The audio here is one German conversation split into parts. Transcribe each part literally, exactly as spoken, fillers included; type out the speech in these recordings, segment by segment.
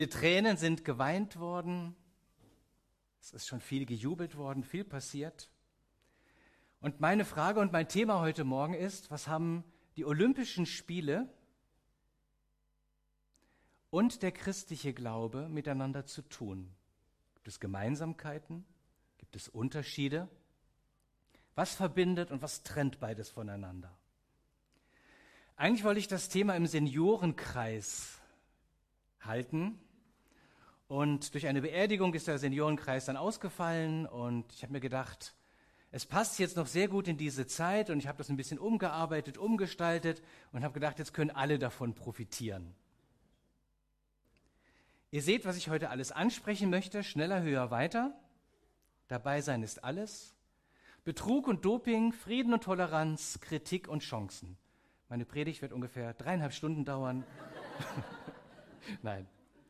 Die Tränen sind geweint worden. Es ist schon viel gejubelt worden, viel passiert. Und meine Frage und mein Thema heute Morgen ist, was haben die Olympischen Spiele und der christliche Glaube miteinander zu tun? Gibt es Gemeinsamkeiten? Gibt es Unterschiede? Was verbindet und was trennt beides voneinander? Eigentlich wollte ich das Thema im Seniorenkreis halten. Und durch eine Beerdigung ist der Seniorenkreis dann ausgefallen und ich habe mir gedacht, es passt jetzt noch sehr gut in diese Zeit und ich habe das ein bisschen umgearbeitet, umgestaltet und habe gedacht, jetzt können alle davon profitieren. Ihr seht, was ich heute alles ansprechen möchte, schneller, höher, weiter. Dabei sein ist alles. Betrug und Doping, Frieden und Toleranz, Kritik und Chancen. Meine Predigt wird ungefähr dreieinhalb Stunden dauern. Nein.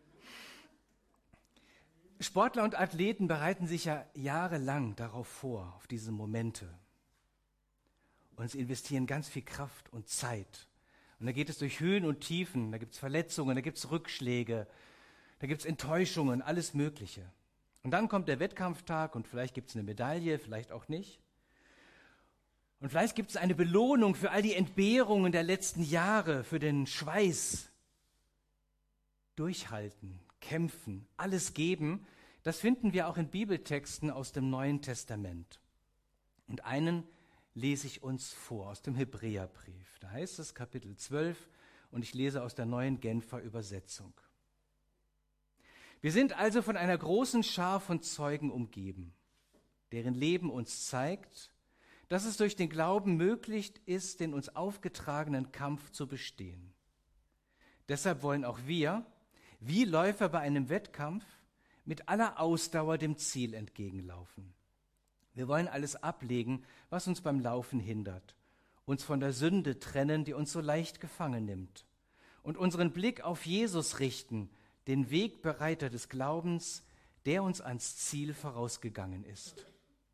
Sportler und Athleten bereiten sich ja jahrelang darauf vor, auf diese Momente. Und sie investieren ganz viel Kraft und Zeit. Und da geht es durch Höhen und Tiefen, da gibt es Verletzungen, da gibt es Rückschläge, da gibt es Enttäuschungen, alles Mögliche. Und dann kommt der Wettkampftag und vielleicht gibt es eine Medaille, vielleicht auch nicht. Und vielleicht gibt es eine Belohnung für all die Entbehrungen der letzten Jahre, für den Schweiß. Durchhalten, kämpfen, alles geben, das finden wir auch in Bibeltexten aus dem Neuen Testament. Und einen lese ich uns vor aus dem Hebräerbrief. Da heißt es Kapitel zwölf und ich lese aus der Neuen Genfer Übersetzung. Wir sind also von einer großen Schar von Zeugen umgeben, deren Leben uns zeigt, dass es durch den Glauben möglich ist, den uns aufgetragenen Kampf zu bestehen. Deshalb wollen auch wir, wie Läufer bei einem Wettkampf, mit aller Ausdauer dem Ziel entgegenlaufen. Wir wollen alles ablegen, was uns beim Laufen hindert, uns von der Sünde trennen, die uns so leicht gefangen nimmt, und unseren Blick auf Jesus richten, den Wegbereiter des Glaubens, der uns ans Ziel vorausgegangen ist.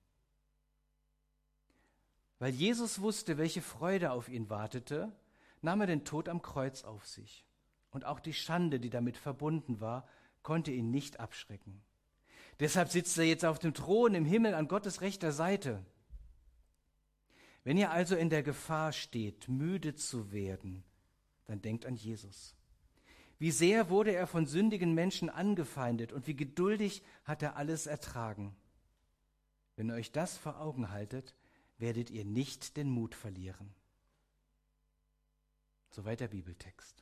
Weil Jesus wusste, welche Freude auf ihn wartete, nahm er den Tod am Kreuz auf sich. Und auch die Schande, die damit verbunden war, konnte ihn nicht abschrecken. Deshalb sitzt er jetzt auf dem Thron im Himmel an Gottes rechter Seite. Wenn ihr also in der Gefahr steht, müde zu werden, dann denkt an Jesus. Wie sehr wurde er von sündigen Menschen angefeindet und wie geduldig hat er alles ertragen. Wenn ihr euch das vor Augen haltet, werdet ihr nicht den Mut verlieren. Soweit der Bibeltext.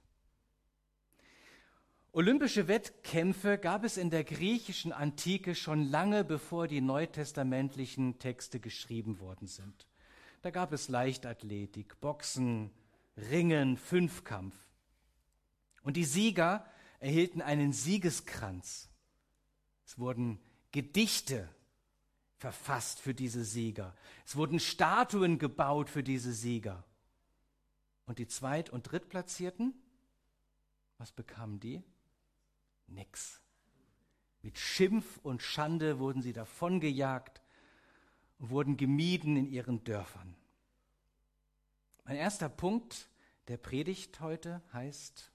Olympische Wettkämpfe gab es in der griechischen Antike schon lange, bevor die neutestamentlichen Texte geschrieben worden sind. Da gab es Leichtathletik, Boxen, Ringen, Fünfkampf. Und die Sieger erhielten einen Siegeskranz. Es wurden Gedichte verfasst für diese Sieger. Es wurden Statuen gebaut für diese Sieger. Und die Zweit- und Drittplatzierten, was bekamen die? Nix. Mit Schimpf und Schande wurden sie davongejagt und wurden gemieden in ihren Dörfern. Mein erster Punkt der Predigt heute heißt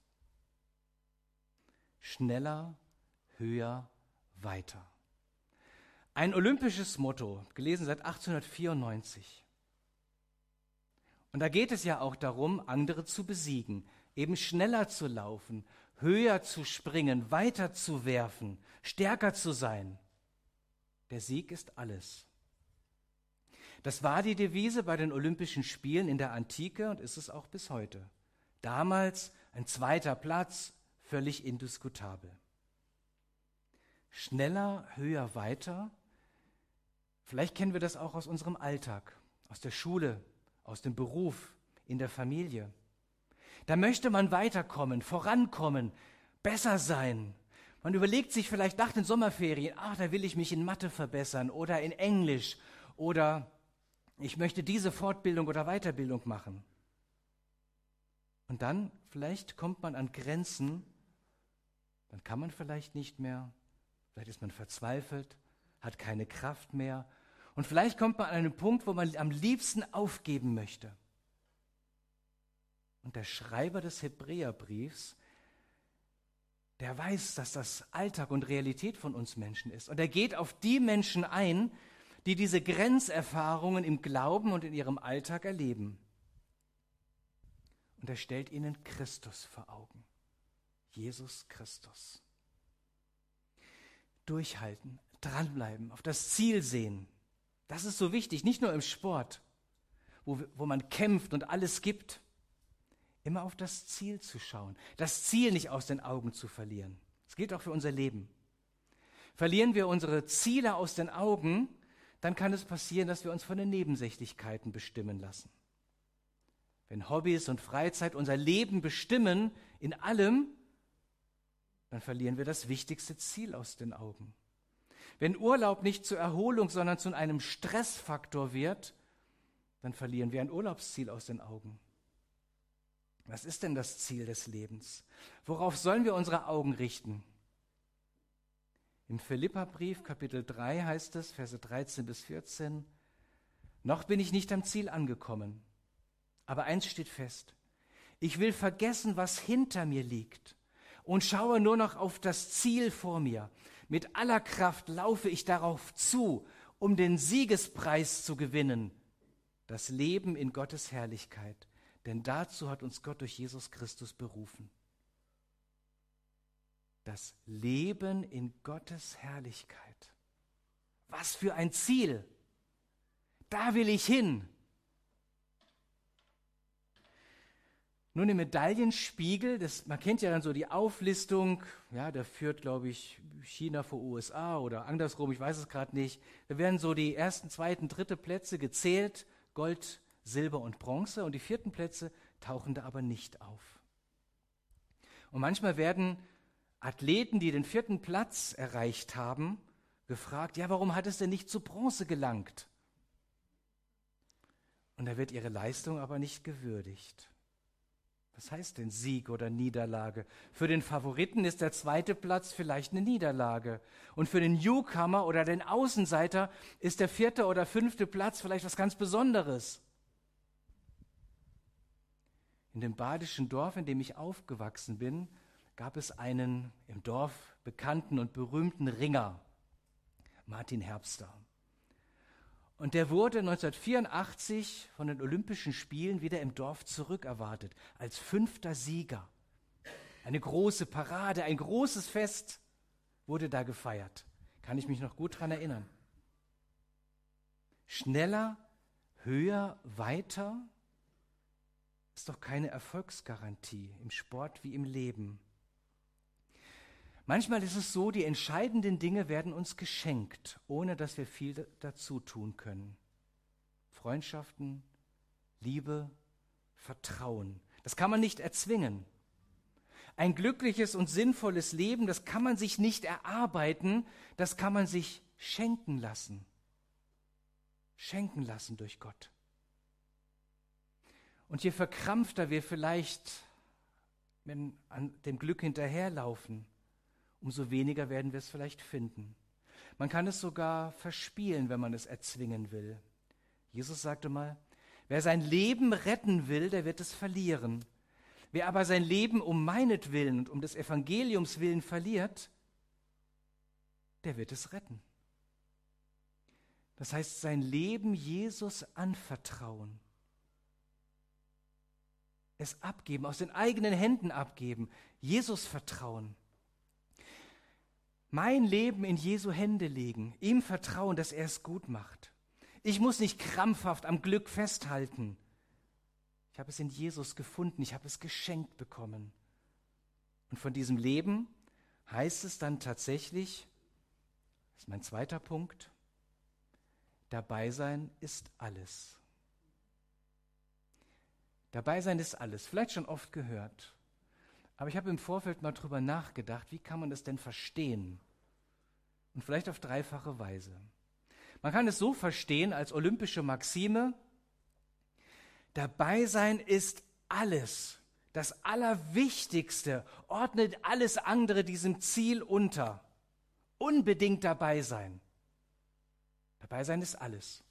schneller, höher, weiter. Ein olympisches Motto, gelesen seit achtzehnhundertvierundneunzig. Und da geht es ja auch darum, andere zu besiegen, eben schneller zu laufen, höher zu springen, weiter zu werfen, stärker zu sein. Der Sieg ist alles. Das war die Devise bei den Olympischen Spielen in der Antike und ist es auch bis heute. Damals ein zweiter Platz, völlig indiskutabel. Schneller, höher, weiter. Vielleicht kennen wir das auch aus unserem Alltag, aus der Schule, aus dem Beruf, in der Familie. Da möchte man weiterkommen, vorankommen, besser sein. Man überlegt sich vielleicht nach den Sommerferien, ach, da will ich mich in Mathe verbessern oder in Englisch oder ich möchte diese Fortbildung oder Weiterbildung machen. Und dann vielleicht kommt man an Grenzen, dann kann man vielleicht nicht mehr, vielleicht ist man verzweifelt, hat keine Kraft mehr und vielleicht kommt man an einen Punkt, wo man am liebsten aufgeben möchte. Und der Schreiber des Hebräerbriefs, der weiß, dass das Alltag und Realität von uns Menschen ist. Und er geht auf die Menschen ein, die diese Grenzerfahrungen im Glauben und in ihrem Alltag erleben. Und er stellt ihnen Christus vor Augen. Jesus Christus. Durchhalten, dranbleiben, auf das Ziel sehen. Das ist so wichtig, nicht nur im Sport, wo, wo man kämpft und alles gibt. Immer auf das Ziel zu schauen, das Ziel nicht aus den Augen zu verlieren. Das gilt auch für unser Leben. Verlieren wir unsere Ziele aus den Augen, dann kann es passieren, dass wir uns von den Nebensächlichkeiten bestimmen lassen. Wenn Hobbys und Freizeit unser Leben bestimmen in allem, dann verlieren wir das wichtigste Ziel aus den Augen. Wenn Urlaub nicht zur Erholung, sondern zu einem Stressfaktor wird, dann verlieren wir ein Urlaubsziel aus den Augen. Was ist denn das Ziel des Lebens? Worauf sollen wir unsere Augen richten? Im Philipperbrief, Kapitel drei heißt es, Verse dreizehn bis vierzehn, noch bin ich nicht am Ziel angekommen, aber eins steht fest, ich will vergessen, was hinter mir liegt und schaue nur noch auf das Ziel vor mir. Mit aller Kraft laufe ich darauf zu, um den Siegespreis zu gewinnen, das Leben in Gottes Herrlichkeit. Denn dazu hat uns Gott durch Jesus Christus berufen. Das Leben in Gottes Herrlichkeit. Was für ein Ziel! Da will ich hin. Nun im Medaillenspiegel, das, man kennt ja dann so die Auflistung, ja, da führt, glaube ich, China vor U S A oder andersrum, ich weiß es gerade nicht. Da werden so die ersten, zweiten, dritte Plätze gezählt, Gold, Silber und Bronze, und die vierten Plätze tauchen da aber nicht auf. Und manchmal werden Athleten, die den vierten Platz erreicht haben, gefragt, ja, warum hat es denn nicht zu Bronze gelangt? Und da wird ihre Leistung aber nicht gewürdigt. Was heißt denn Sieg oder Niederlage? Für den Favoriten ist der zweite Platz vielleicht eine Niederlage. Und für den Newcomer oder den Außenseiter ist der vierte oder fünfte Platz vielleicht was ganz Besonderes. In dem badischen Dorf, in dem ich aufgewachsen bin, gab es einen im Dorf bekannten und berühmten Ringer, Martin Herbster. Und der wurde neunzehnhundertvierundachtzig von den Olympischen Spielen wieder im Dorf zurückerwartet, als fünfter Sieger. Eine große Parade, ein großes Fest wurde da gefeiert. Kann ich mich noch gut daran erinnern. Schneller, höher, weiter ist doch keine Erfolgsgarantie im Sport wie im Leben. Manchmal ist es so, die entscheidenden Dinge werden uns geschenkt, ohne dass wir viel dazu tun können. Freundschaften, Liebe, Vertrauen. Das kann man nicht erzwingen. Ein glückliches und sinnvolles Leben, das kann man sich nicht erarbeiten, das kann man sich schenken lassen. Schenken lassen durch Gott. Und je verkrampfter wir vielleicht wenn an dem Glück hinterherlaufen, umso weniger werden wir es vielleicht finden. Man kann es sogar verspielen, wenn man es erzwingen will. Jesus sagte mal, wer sein Leben retten will, der wird es verlieren. Wer aber sein Leben um meinetwillen und um des Evangeliums willen verliert, der wird es retten. Das heißt, sein Leben Jesus anvertrauen. Es abgeben, aus den eigenen Händen abgeben, Jesus vertrauen. Mein Leben in Jesu Hände legen, ihm vertrauen, dass er es gut macht. Ich muss nicht krampfhaft am Glück festhalten. Ich habe es in Jesus gefunden, ich habe es geschenkt bekommen. Und von diesem Leben heißt es dann tatsächlich, das ist mein zweiter Punkt, dabei sein ist alles. Dabei sein ist alles, vielleicht schon oft gehört. Aber ich habe im Vorfeld mal drüber nachgedacht, wie kann man das denn verstehen? Und vielleicht auf dreifache Weise. Man kann es so verstehen als olympische Maxime, dabei sein ist alles, das Allerwichtigste, ordnet alles andere diesem Ziel unter. Unbedingt dabei sein. Dabei sein ist alles.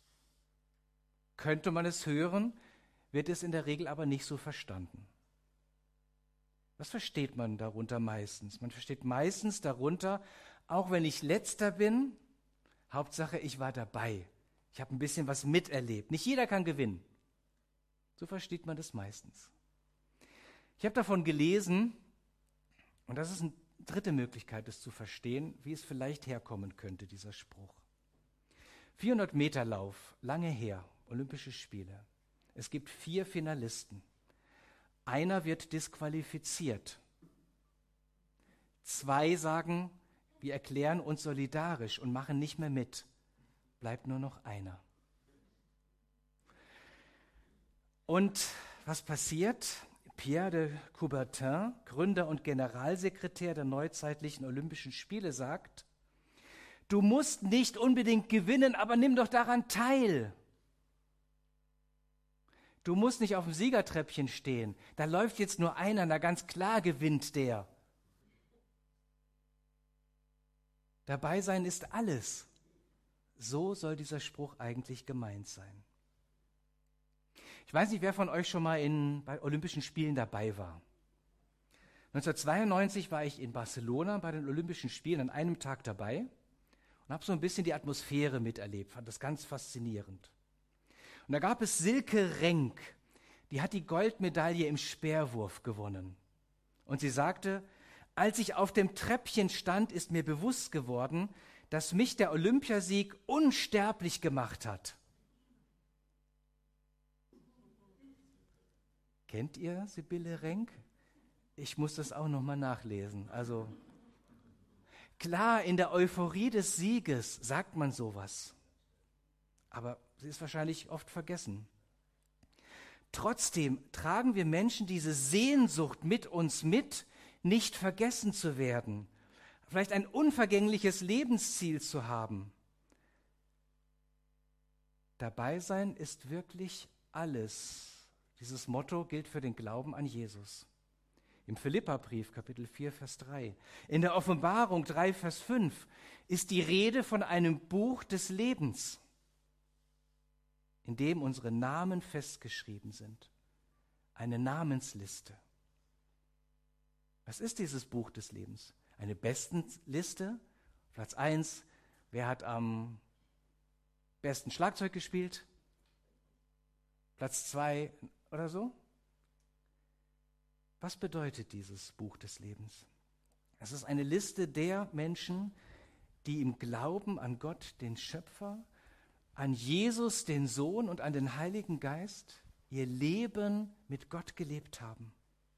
Könnte man es hören, wird es in der Regel aber nicht so verstanden. Was versteht man darunter meistens? Man versteht meistens darunter, auch wenn ich Letzter bin, Hauptsache ich war dabei. Ich habe ein bisschen was miterlebt. Nicht jeder kann gewinnen. So versteht man das meistens. Ich habe davon gelesen, und das ist eine dritte Möglichkeit, es zu verstehen, wie es vielleicht herkommen könnte, dieser Spruch. vierhundert Meter Lauf, lange her, Olympische Spiele. Es gibt vier Finalisten. Einer wird disqualifiziert. Zwei sagen, wir erklären uns solidarisch und machen nicht mehr mit. Bleibt nur noch einer. Und was passiert? Pierre de Coubertin, Gründer und Generalsekretär der neuzeitlichen Olympischen Spiele, sagt, du musst nicht unbedingt gewinnen, aber nimm doch daran teil. Du musst nicht auf dem Siegertreppchen stehen. Da läuft jetzt nur einer, na ganz klar gewinnt der. Dabei sein ist alles. So soll dieser Spruch eigentlich gemeint sein. Ich weiß nicht, wer von euch schon mal in, bei Olympischen Spielen dabei war. neunzehnhundertzweiundneunzig war ich in Barcelona bei den Olympischen Spielen an einem Tag dabei und habe so ein bisschen die Atmosphäre miterlebt, fand das ganz faszinierend. Und da gab es Silke Renk, die hat die Goldmedaille im Speerwurf gewonnen. Und sie sagte, als ich auf dem Treppchen stand, ist mir bewusst geworden, dass mich der Olympiasieg unsterblich gemacht hat. Kennt ihr Sibylle Renk? Ich muss das auch noch mal nachlesen. Also klar, in der Euphorie des Sieges sagt man sowas. Aber sie ist wahrscheinlich oft vergessen. Trotzdem tragen wir Menschen diese Sehnsucht mit uns mit, nicht vergessen zu werden, vielleicht ein unvergängliches Lebensziel zu haben. Dabei sein ist wirklich alles. Dieses Motto gilt für den Glauben an Jesus. Im Philipperbrief, Kapitel vier, Vers drei. In der Offenbarung drei, Vers fünf ist die Rede von einem Buch des Lebens, in dem unsere Namen festgeschrieben sind. Eine Namensliste. Was ist dieses Buch des Lebens? Eine Bestenliste? Platz eins, wer hat am besten Schlagzeug gespielt? Platz zwei oder so? Was bedeutet dieses Buch des Lebens? Es ist eine Liste der Menschen, die im Glauben an Gott, den Schöpfer, an Jesus, den Sohn und an den Heiligen Geist ihr Leben mit Gott gelebt haben.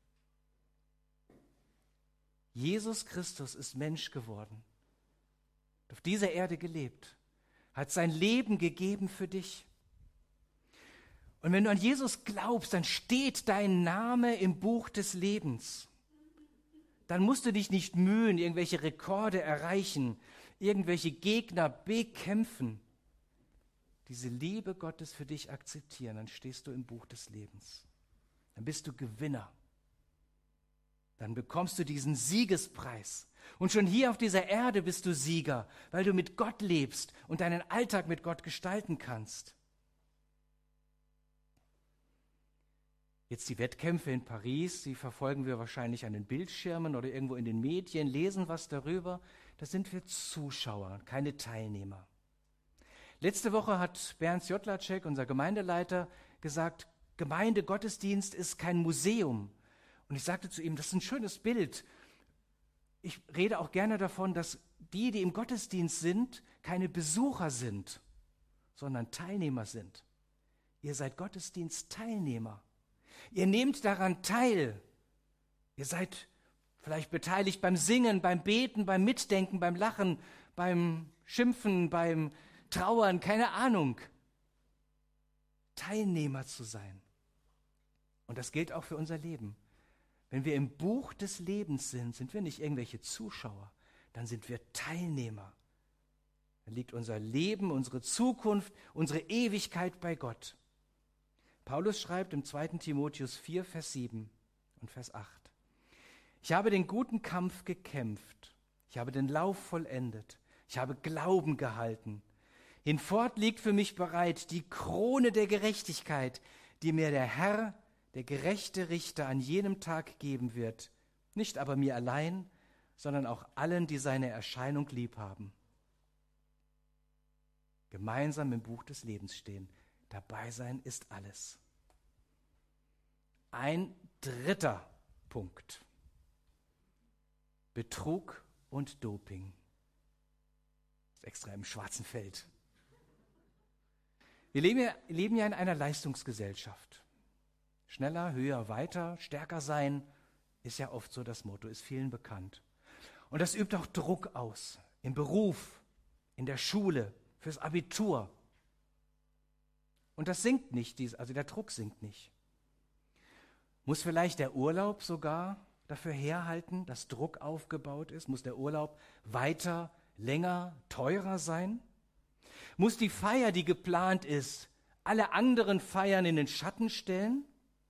Jesus Christus ist Mensch geworden, auf dieser Erde gelebt, hat sein Leben gegeben für dich. Und wenn du an Jesus glaubst, dann steht dein Name im Buch des Lebens. Dann musst du dich nicht mühen, irgendwelche Rekorde erreichen, irgendwelche Gegner bekämpfen. Diese Liebe Gottes für dich akzeptieren, dann stehst du im Buch des Lebens. Dann bist du Gewinner. Dann bekommst du diesen Siegespreis. Und schon hier auf dieser Erde bist du Sieger, weil du mit Gott lebst und deinen Alltag mit Gott gestalten kannst. Jetzt die Wettkämpfe in Paris, die verfolgen wir wahrscheinlich an den Bildschirmen oder irgendwo in den Medien, lesen was darüber. Da sind wir Zuschauer, keine Teilnehmer. Letzte Woche hat Bernd Jodlacek, unser Gemeindeleiter, gesagt, Gemeindegottesdienst ist kein Museum. Und ich sagte zu ihm, das ist ein schönes Bild. Ich rede auch gerne davon, dass die, die im Gottesdienst sind, keine Besucher sind, sondern Teilnehmer sind. Ihr seid Gottesdienstteilnehmer. Ihr nehmt daran teil. Ihr seid vielleicht beteiligt beim Singen, beim Beten, beim Mitdenken, beim Lachen, beim Schimpfen, beim Trauern, keine Ahnung. Teilnehmer zu sein. Und das gilt auch für unser Leben. Wenn wir im Buch des Lebens sind, sind wir nicht irgendwelche Zuschauer, dann sind wir Teilnehmer. Dann liegt unser Leben, unsere Zukunft, unsere Ewigkeit bei Gott. Paulus schreibt im zweiten Timotheus vier, Vers sieben und Vers acht. Ich habe den guten Kampf gekämpft, ich habe den Lauf vollendet, ich habe Glauben gehalten. Hinfort liegt für mich bereit die Krone der Gerechtigkeit, die mir der Herr, der gerechte Richter, an jenem Tag geben wird, Nicht aber mir allein, sondern auch allen, die seine Erscheinung lieb haben. Gemeinsam im Buch des Lebens stehen. Dabei sein ist alles. Ein dritter Punkt. Betrug und Doping. Das ist extra im schwarzen Feld. Wir leben ja, leben ja in einer Leistungsgesellschaft. Schneller, höher, weiter, stärker sein ist ja oft so das Motto, ist vielen bekannt. Und das übt auch Druck aus. Im Beruf, in der Schule, fürs Abitur. Und das sinkt nicht, also der Druck sinkt nicht. Muss vielleicht der Urlaub sogar dafür herhalten, dass Druck aufgebaut ist? Muss der Urlaub weiter, länger, teurer sein? Muss die Feier, die geplant ist, alle anderen Feiern in den Schatten stellen?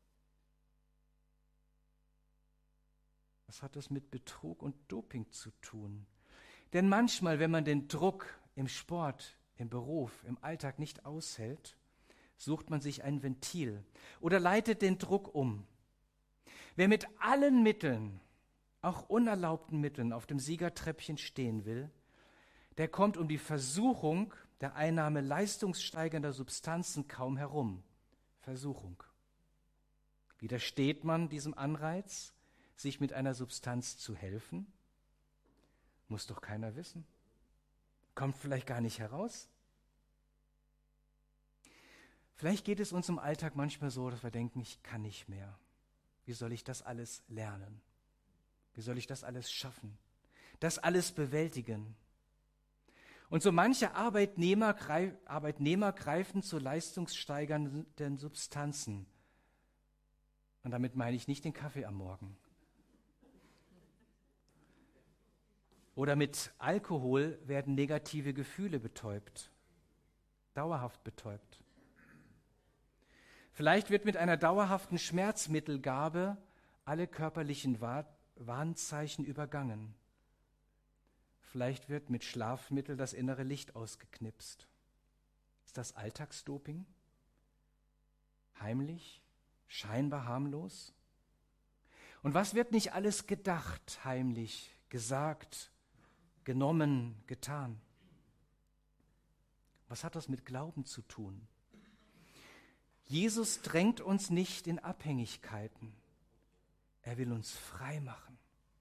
Was hat das mit Betrug und Doping zu tun? Denn manchmal, wenn man den Druck im Sport, im Beruf, im Alltag nicht aushält, sucht man sich ein Ventil oder leitet den Druck um. Wer mit allen Mitteln, auch unerlaubten Mitteln, auf dem Siegertreppchen stehen will, der kommt um die Versuchung der Einnahme leistungssteigernder Substanzen kaum herum. Versuchung. Widersteht man diesem Anreiz, sich mit einer Substanz zu helfen? Muss doch keiner wissen. Kommt vielleicht gar nicht heraus. Vielleicht geht es uns im Alltag manchmal so, dass wir denken, ich kann nicht mehr. Wie soll ich das alles lernen? Wie soll ich das alles schaffen? Das alles bewältigen? Und so manche Arbeitnehmer, greif, Arbeitnehmer greifen zu leistungssteigernden Substanzen. Und damit meine ich nicht den Kaffee am Morgen. Oder mit Alkohol werden negative Gefühle betäubt, dauerhaft betäubt. Vielleicht wird mit einer dauerhaften Schmerzmittelgabe alle körperlichen Warnzeichen übergangen. Vielleicht wird mit Schlafmittel das innere Licht ausgeknipst. Ist das Alltagsdoping? Heimlich? Scheinbar harmlos? Und was wird nicht alles gedacht, heimlich, gesagt, genommen, getan? Was hat das mit Glauben zu tun? Jesus drängt uns nicht in Abhängigkeiten. Er will uns frei machen.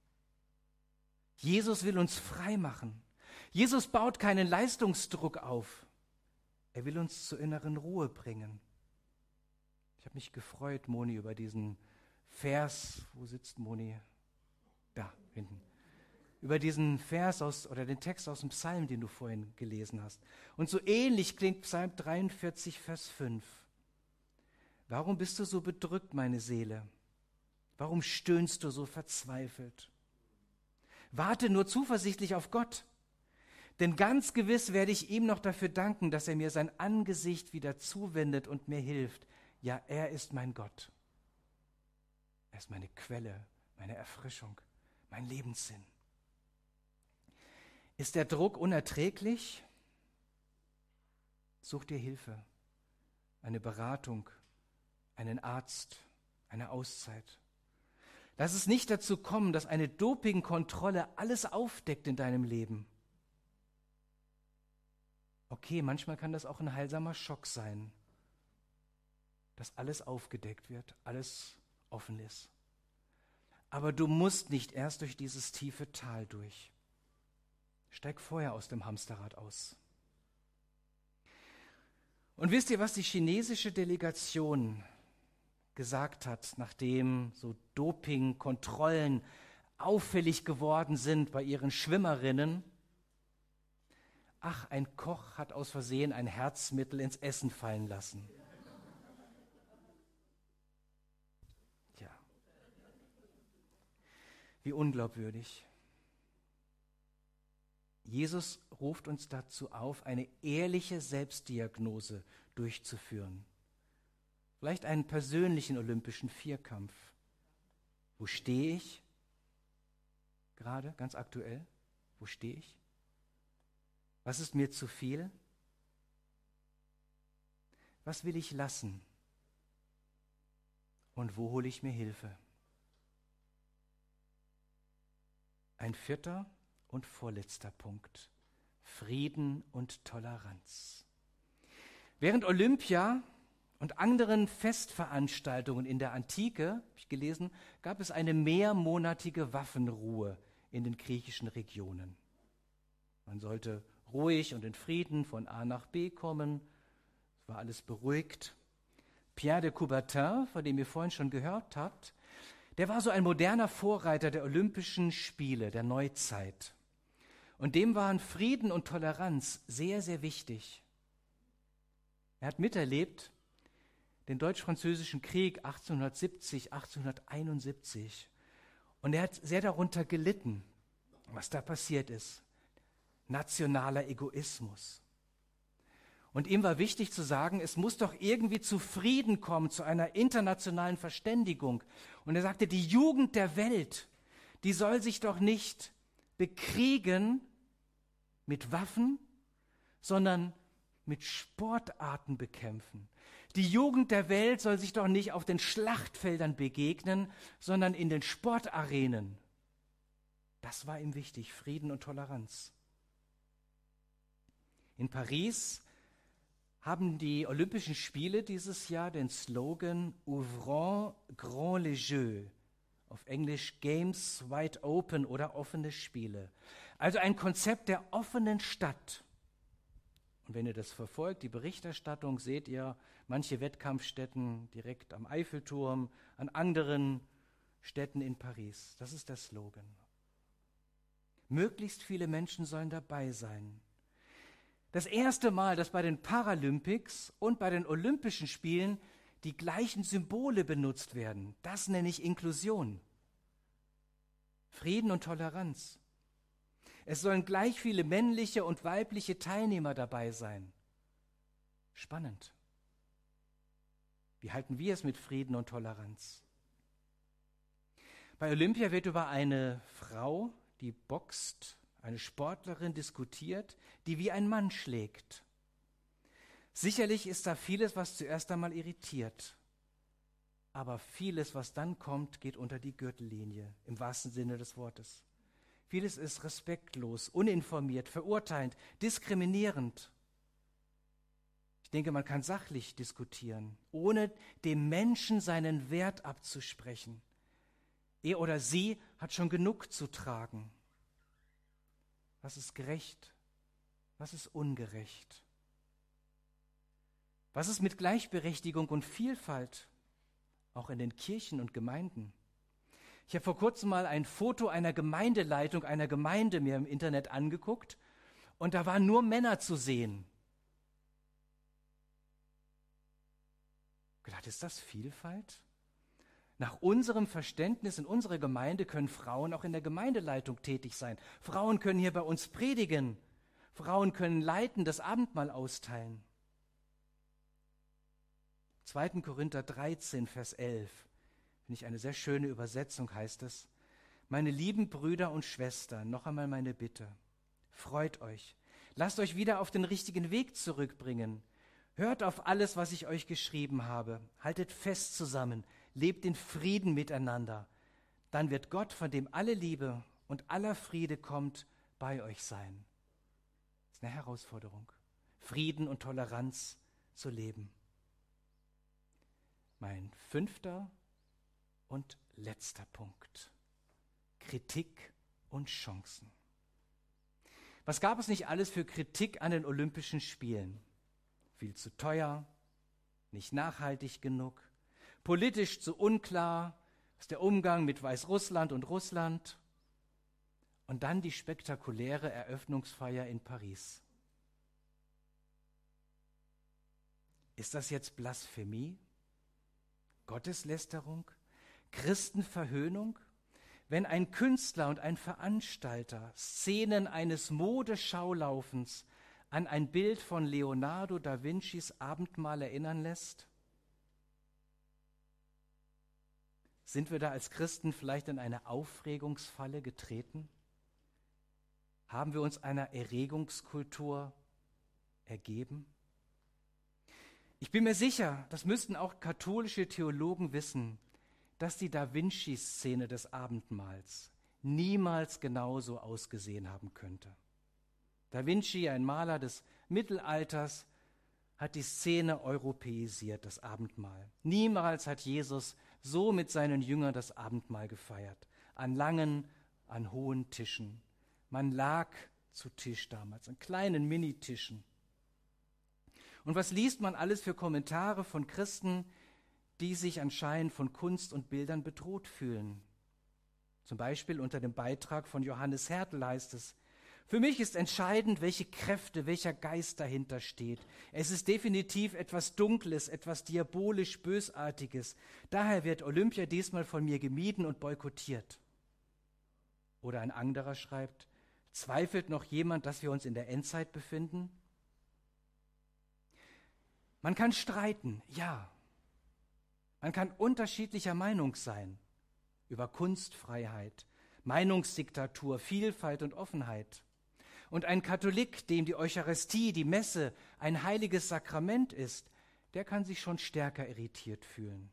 Jesus will uns frei machen. Jesus baut keinen Leistungsdruck auf. Er will uns zur inneren Ruhe bringen. Ich habe mich gefreut, Moni, über diesen Vers. Wo sitzt Moni? Da, hinten. Über diesen Vers aus, oder den Text aus dem Psalm, den du vorhin gelesen hast. Und so ähnlich klingt Psalm dreiundvierzig, Vers fünf. Warum bist du so bedrückt, meine Seele? Warum stöhnst du so verzweifelt? Warte nur zuversichtlich auf Gott, denn ganz gewiss werde ich ihm noch dafür danken, dass er mir sein Angesicht wieder zuwendet und mir hilft. Ja, er ist mein Gott. Er ist meine Quelle, meine Erfrischung, mein Lebenssinn. Ist der Druck unerträglich? Such dir Hilfe, eine Beratung, einen Arzt, eine Auszeit. Lass es nicht dazu kommen, dass eine Dopingkontrolle alles aufdeckt in deinem Leben. Okay, manchmal kann das auch ein heilsamer Schock sein, dass alles aufgedeckt wird, alles offen ist. Aber du musst nicht erst durch dieses tiefe Tal durch. Steig vorher aus dem Hamsterrad aus. Und wisst ihr, was die chinesische Delegation gesagt hat, nachdem so Dopingkontrollen auffällig geworden sind bei ihren Schwimmerinnen? Ach, ein Koch hat aus Versehen ein Herzmittel ins Essen fallen lassen. Tja, wie unglaubwürdig. Jesus ruft uns dazu auf, eine ehrliche Selbstdiagnose durchzuführen. Vielleicht einen persönlichen olympischen Vierkampf. Wo stehe ich? Gerade, ganz aktuell. Wo stehe ich? Was ist mir zu viel? Was will ich lassen? Und wo hole ich mir Hilfe? Ein vierter und vorletzter Punkt. Frieden und Toleranz. Während Olympia und anderen Festveranstaltungen in der Antike, habe ich gelesen, gab es eine mehrmonatige Waffenruhe in den griechischen Regionen. Man sollte ruhig und in Frieden von A nach B kommen. Es war alles beruhigt. Pierre de Coubertin, von dem ihr vorhin schon gehört habt, der war so ein moderner Vorreiter der Olympischen Spiele der Neuzeit. Und dem waren Frieden und Toleranz sehr, sehr wichtig. Er hat miterlebt den Deutsch-Französischen Krieg achtzehnhundertsiebzig, achtzehnhunderteinundsiebzig. Und er hat sehr darunter gelitten, was da passiert ist. Nationaler Egoismus. Und ihm war wichtig zu sagen, es muss doch irgendwie zu Frieden kommen, zu einer internationalen Verständigung. Und er sagte, die Jugend der Welt, die soll sich doch nicht bekriegen mit Waffen, sondern mit Sportarten bekämpfen. Die Jugend der Welt soll sich doch nicht auf den Schlachtfeldern begegnen, sondern in den Sportarenen. Das war ihm wichtig, Frieden und Toleranz. In Paris haben die Olympischen Spiele dieses Jahr den Slogan Ouvrons grand les Jeux, auf Englisch Games Wide Open oder offene Spiele. Also ein Konzept der offenen Stadt. Und wenn ihr das verfolgt, die Berichterstattung, seht ihr manche Wettkampfstätten direkt am Eiffelturm, an anderen Städten in Paris. Das ist der Slogan. Möglichst viele Menschen sollen dabei sein. Das erste Mal, dass bei den Paralympics und bei den Olympischen Spielen die gleichen Symbole benutzt werden, das nenne ich Inklusion. Frieden und Toleranz. Es sollen gleich viele männliche und weibliche Teilnehmer dabei sein. Spannend. Wie halten wir es mit Frieden und Toleranz? Bei Olympia wird über eine Frau, die boxt, eine Sportlerin diskutiert, die wie ein Mann schlägt. Sicherlich ist da vieles, was zuerst einmal irritiert. Aber vieles, was dann kommt, geht unter die Gürtellinie, im wahrsten Sinne des Wortes. Vieles ist respektlos, uninformiert, verurteilend, diskriminierend. Ich denke, man kann sachlich diskutieren, ohne dem Menschen seinen Wert abzusprechen. Er oder sie hat schon genug zu tragen. Was ist gerecht? Was ist ungerecht? Was ist mit Gleichberechtigung und Vielfalt, auch in den Kirchen und Gemeinden? Ich habe vor kurzem mal ein Foto einer Gemeindeleitung einer Gemeinde mir im Internet angeguckt und da waren nur Männer zu sehen. Ich habe gedacht, ist das Vielfalt? Nach unserem Verständnis in unserer Gemeinde können Frauen auch in der Gemeindeleitung tätig sein. Frauen können hier bei uns predigen. Frauen können leiten, das Abendmahl austeilen. zweiter Korinther dreizehn, Vers elf, finde ich eine sehr schöne Übersetzung, heißt es: Meine lieben Brüder und Schwestern, noch einmal meine Bitte, freut euch, lasst euch wieder auf den richtigen Weg zurückbringen. Hört auf alles, was ich euch geschrieben habe. Haltet fest zusammen, lebt in Frieden miteinander. Dann wird Gott, von dem alle Liebe und aller Friede kommt, bei euch sein. Das ist eine Herausforderung, Frieden und Toleranz zu leben. Mein fünfter und letzter Punkt: Kritik und Chancen. Was gab es nicht alles für Kritik an den Olympischen Spielen? Viel zu teuer, nicht nachhaltig genug, politisch zu unklar, ist der Umgang mit Weißrussland und Russland. Und dann die spektakuläre Eröffnungsfeier in Paris. Ist das jetzt Blasphemie? Gotteslästerung? Christenverhöhnung? Wenn ein Künstler und ein Veranstalter Szenen eines Modeschaulaufens an ein Bild von Leonardo da Vincis Abendmahl erinnern lässt? Sind wir da als Christen vielleicht in eine Aufregungsfalle getreten? Haben wir uns einer Erregungskultur ergeben? Ich bin mir sicher, das müssten auch katholische Theologen wissen, dass die Da Vinci-Szene des Abendmahls niemals genauso ausgesehen haben könnte. Da Vinci, ein Maler des Mittelalters, hat die Szene europäisiert, das Abendmahl. Niemals hat Jesus so mit seinen Jüngern das Abendmahl gefeiert. An langen, an hohen Tischen. Man lag zu Tisch damals, an kleinen Minitischen. Und was liest man alles für Kommentare von Christen, die sich anscheinend von Kunst und Bildern bedroht fühlen? Zum Beispiel unter dem Beitrag von Johannes Hertel heißt es: Für mich ist entscheidend, welche Kräfte, welcher Geist dahinter steht. Es ist definitiv etwas Dunkles, etwas diabolisch Bösartiges. Daher wird Olympia diesmal von mir gemieden und boykottiert. Oder ein anderer schreibt: Zweifelt noch jemand, dass wir uns in der Endzeit befinden? Man kann streiten, ja. Man kann unterschiedlicher Meinung sein über Kunstfreiheit, Meinungsdiktatur, Vielfalt und Offenheit. Und ein Katholik, dem die Eucharistie, die Messe, ein heiliges Sakrament ist, der kann sich schon stärker irritiert fühlen.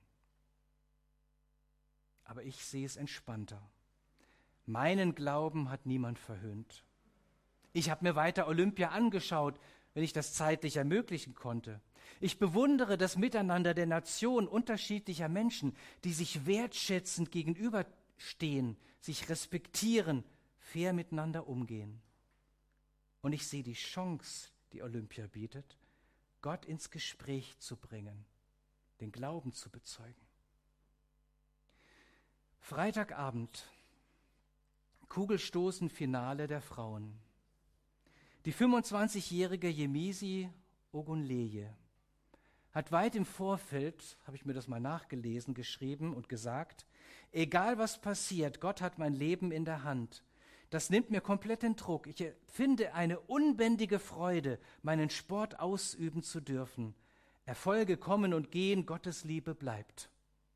Aber ich sehe es entspannter. Meinen Glauben hat niemand verhöhnt. Ich habe mir weiter Olympia angeschaut, wenn ich das zeitlich ermöglichen konnte. Ich bewundere das Miteinander der Nation unterschiedlicher Menschen, die sich wertschätzend gegenüberstehen, sich respektieren, fair miteinander umgehen. Und ich sehe die Chance, die Olympia bietet, Gott ins Gespräch zu bringen, den Glauben zu bezeugen. Freitagabend, Kugelstoßen-Finale der Frauen. Die fünfundzwanzigjährige Yemisi Ogunleye hat weit im Vorfeld, habe ich mir das mal nachgelesen, geschrieben und gesagt: Egal was passiert, Gott hat mein Leben in der Hand. Das nimmt mir komplett den Druck. Ich empfinde eine unbändige Freude, meinen Sport ausüben zu dürfen. Erfolge kommen und gehen, Gottes Liebe bleibt.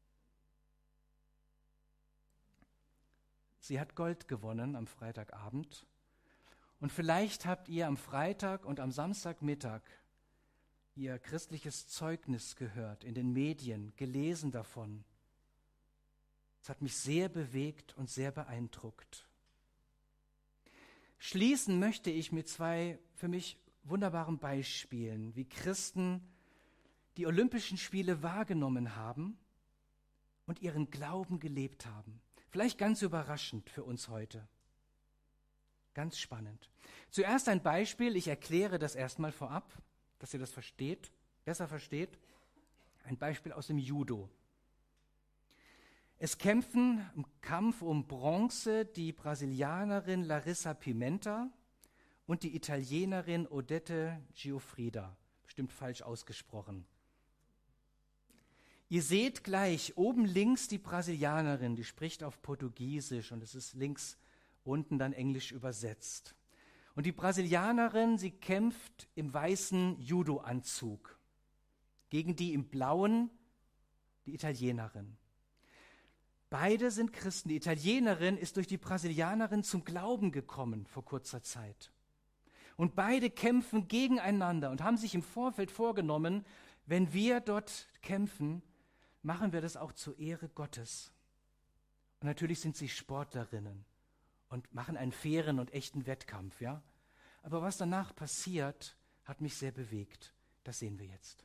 Sie hat Gold gewonnen am Freitagabend. Und vielleicht habt ihr am Freitag und am Samstagmittag ihr christliches Zeugnis gehört, in den Medien, gelesen davon. Es hat mich sehr bewegt und sehr beeindruckt. Schließen möchte ich mit zwei für mich wunderbaren Beispielen, wie Christen die Olympischen Spiele wahrgenommen haben und ihren Glauben gelebt haben. Vielleicht ganz überraschend für uns heute. Ganz spannend. Zuerst ein Beispiel, ich erkläre das erstmal vorab, dass ihr das versteht, besser versteht. Ein Beispiel aus dem Judo. Es kämpfen im Kampf um Bronze die Brasilianerin Larissa Pimenta und die Italienerin Odette Giuffrida. Bestimmt falsch ausgesprochen. Ihr seht gleich oben links die Brasilianerin, die spricht auf Portugiesisch und es ist links unten dann Englisch übersetzt. Und die Brasilianerin, sie kämpft im weißen Judo-Anzug gegen die im blauen, die Italienerin. Beide sind Christen. Die Italienerin ist durch die Brasilianerin zum Glauben gekommen vor kurzer Zeit. Und beide kämpfen gegeneinander und haben sich im Vorfeld vorgenommen, wenn wir dort kämpfen, machen wir das auch zur Ehre Gottes. Und natürlich sind sie Sportlerinnen und machen einen fairen und echten Wettkampf, ja. Aber was danach passiert, hat mich sehr bewegt. Das sehen wir jetzt.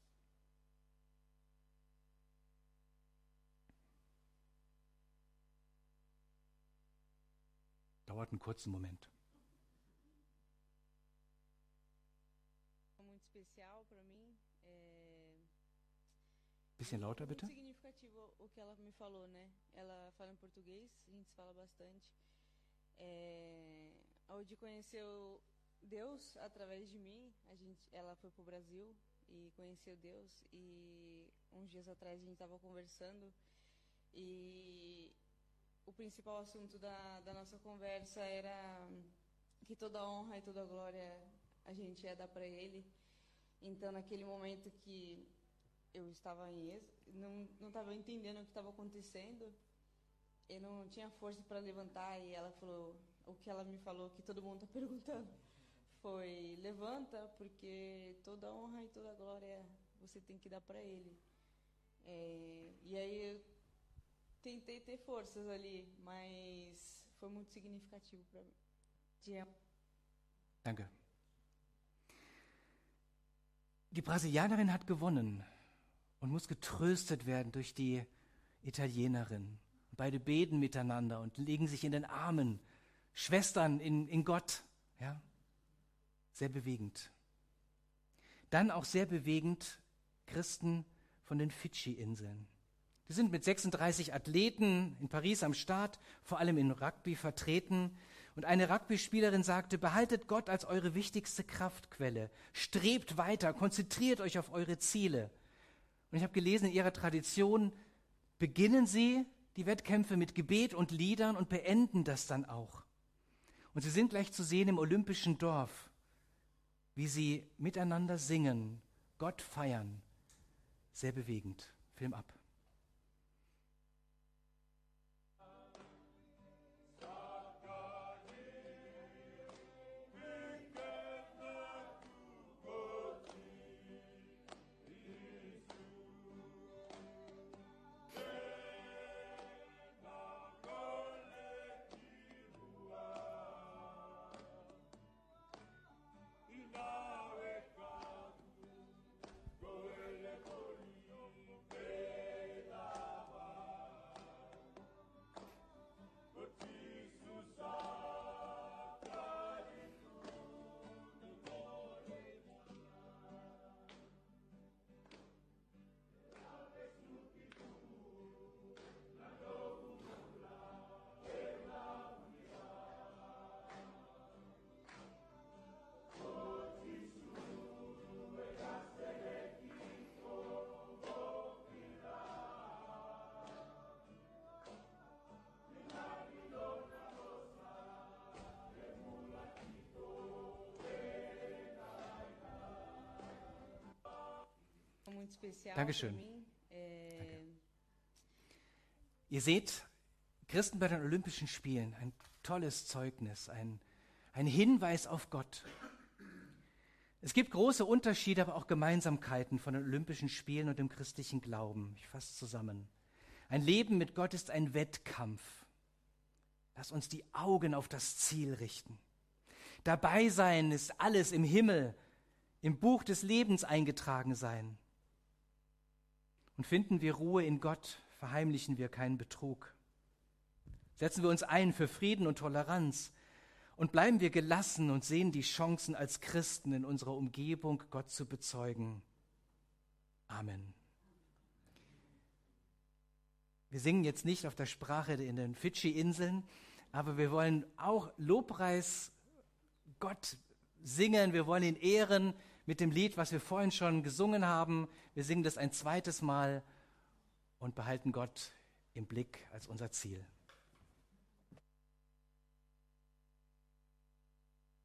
Dauert einen kurzen Moment. Muito especial para mim. É... Bisschen lauter, bitte. Muito significativo o que ela me falou, né? Ela fala em português, a gente fala bastante. É... Onde conheceu Deus através de mim, a gente, ela foi pro Brasil e conheceu Deus. E uns dias atrás a gente estava conversando e o principal assunto da, da nossa conversa era que toda honra e toda glória a gente ia dar para Ele. Então, naquele momento que eu estava em êxtase, não não estava entendendo o que estava acontecendo, eu não tinha força para levantar e ela falou, o que ela me falou, que todo mundo está perguntando, foi: levanta, porque toda honra e toda glória você tem que dar para Ele. É, e aí eu tentei ter forças ali, mas foi muito significativo para mim. Danke. Die Brasilianerin hat gewonnen und muss getröstet werden durch die Italienerin. Beide beten miteinander und legen sich in den Armen. Schwestern in, in Gott. Ja? Sehr bewegend. Dann auch sehr bewegend Christen von den Fidschi-Inseln. Die sind mit sechsunddreißig Athleten in Paris am Start, vor allem in Rugby vertreten. Und eine Rugby-Spielerin sagte, behaltet Gott als eure wichtigste Kraftquelle. Strebt weiter, konzentriert euch auf eure Ziele. Und ich habe gelesen, in ihrer Tradition beginnen sie die Wettkämpfe mit Gebet und Liedern und beenden das dann auch. Und sie sind gleich zu sehen im Olympischen Dorf, wie sie miteinander singen, Gott feiern. Sehr bewegend. Film ab. Dankeschön. Danke. Ihr seht, Christen bei den Olympischen Spielen, ein tolles Zeugnis, ein, ein Hinweis auf Gott. Es gibt große Unterschiede, aber auch Gemeinsamkeiten von den Olympischen Spielen und dem christlichen Glauben. Ich fasse zusammen. Ein Leben mit Gott ist ein Wettkampf. Lass uns die Augen auf das Ziel richten. Dabei sein ist alles im Himmel, im Buch des Lebens eingetragen sein. Und finden wir Ruhe in Gott, verheimlichen wir keinen Betrug. Setzen wir uns ein für Frieden und Toleranz und bleiben wir gelassen und sehen die Chancen als Christen in unserer Umgebung, Gott zu bezeugen. Amen. Wir singen jetzt nicht auf der Sprache in den Fidschi-Inseln, aber wir wollen auch Lobpreis Gott singen, wir wollen ihn ehren mit dem Lied, was wir vorhin schon gesungen haben. Wir singen das ein zweites Mal und behalten Gott im Blick als unser Ziel.